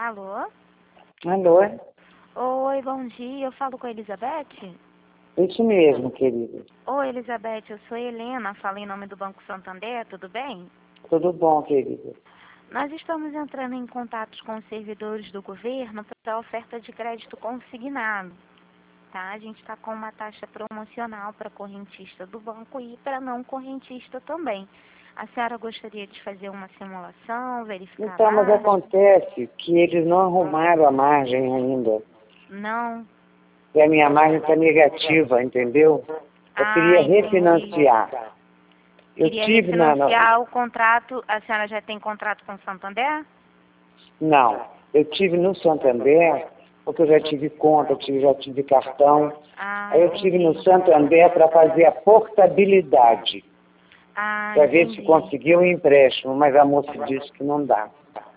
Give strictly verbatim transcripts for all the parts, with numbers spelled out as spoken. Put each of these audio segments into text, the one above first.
Alô? Alô? Oi, bom dia. Eu falo com a Elizabeth? Isso mesmo, querida. Oi, Elizabeth. Eu sou a Helena, falo em nome do Banco Santander, tudo bem? Tudo bom, querida? Nós estamos entrando em contatos com os servidores do governo para a oferta de crédito consignado. Tá? A gente está com uma taxa promocional para correntista do banco e para não correntista também. A senhora gostaria de fazer uma simulação, verificar Então, a mas margem? acontece que eles não arrumaram a margem ainda. Não? E a minha margem está negativa, entendeu? Eu Ah, queria entendi. refinanciar. Eu Queria tive na... na- refinanciar o contrato. A senhora já tem contrato com o Santander? Não, eu tive no Santander, porque eu já tive conta, eu tive- já tive cartão. Ah, Aí eu tive no entendi. Santander para fazer a portabilidade, Ah, para ver se entendi. conseguia o empréstimo, mas a moça disse que não dá.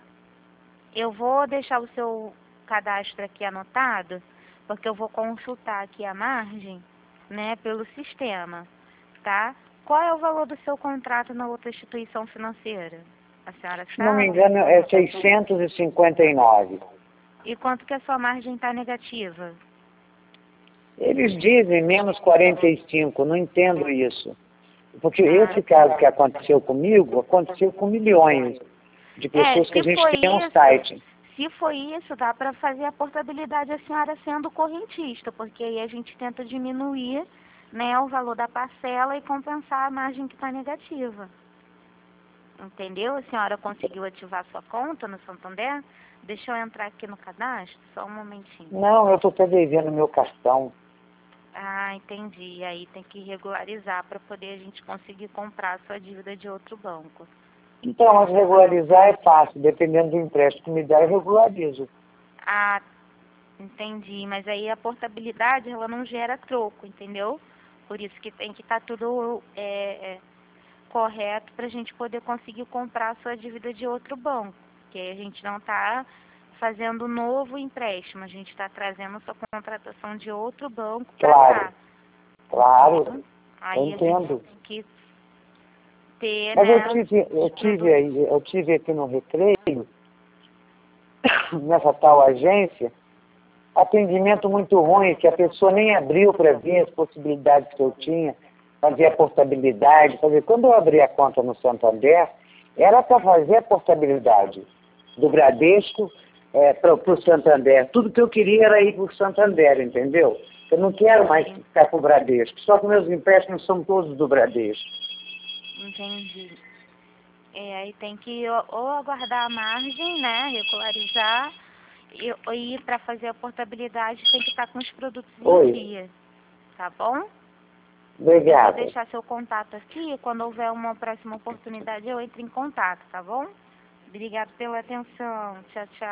Eu vou deixar o seu cadastro aqui anotado, porque eu vou consultar aqui a margem, né, pelo sistema, tá? Qual é o valor do seu contrato na outra instituição financeira? A senhora Se não me sabe? engano, é seiscentos e cinquenta e nove. E quanto que a sua margem está negativa? Eles dizem menos quarenta e cinco, não entendo isso. Porque Ah, esse caso que aconteceu comigo, aconteceu com milhões de É, pessoas que a se gente foi tem um isso, site. se foi isso, dá para fazer a portabilidade a senhora sendo correntista, porque aí a gente tenta diminuir, né, o valor da parcela e compensar a margem que está negativa. Entendeu? A senhora conseguiu ativar sua conta no Santander? Deixa eu entrar aqui no cadastro, só um momentinho. Não, eu estou até devendo meu cartão. Ah, entendi. Aí tem que regularizar para poder a gente conseguir comprar a sua dívida de outro banco. Então, mas regularizar é fácil, dependendo do empréstimo que me dá, eu regularizo. Ah, entendi. Mas aí a portabilidade, ela não gera troco, entendeu? Por isso que tem que estar tudo é, é, correto para a gente poder conseguir comprar a sua dívida de outro banco. Porque a gente não está fazendo novo empréstimo, a gente está trazendo sua contratação de outro banco para Claro, cá. claro, Entendeu? eu Aí a gente entendo. tem que ter, Mas eu né, tive, eu os tive produtos. aí, eu tive aqui no Recreio, nessa tal agência, atendimento muito ruim, que a pessoa nem abriu para ver as possibilidades que eu tinha, fazer a portabilidade, fazer. Quando eu abri a conta no Santander, era para fazer a portabilidade do Bradesco é, para o Santander. Tudo que eu queria era ir para o Santander, entendeu? Eu não quero mais ficar com o Bradesco, só que meus empréstimos são todos do Bradesco. Entendi. É, aí tem que ou ou aguardar a margem, né, regularizar, e, e para fazer a portabilidade tem que estar com os produtos em Oi, dia, tá bom? Eu vou obrigada. deixar seu contato aqui, quando houver uma próxima oportunidade eu entro em contato, tá bom? Obrigada pela atenção. Tchau, tchau.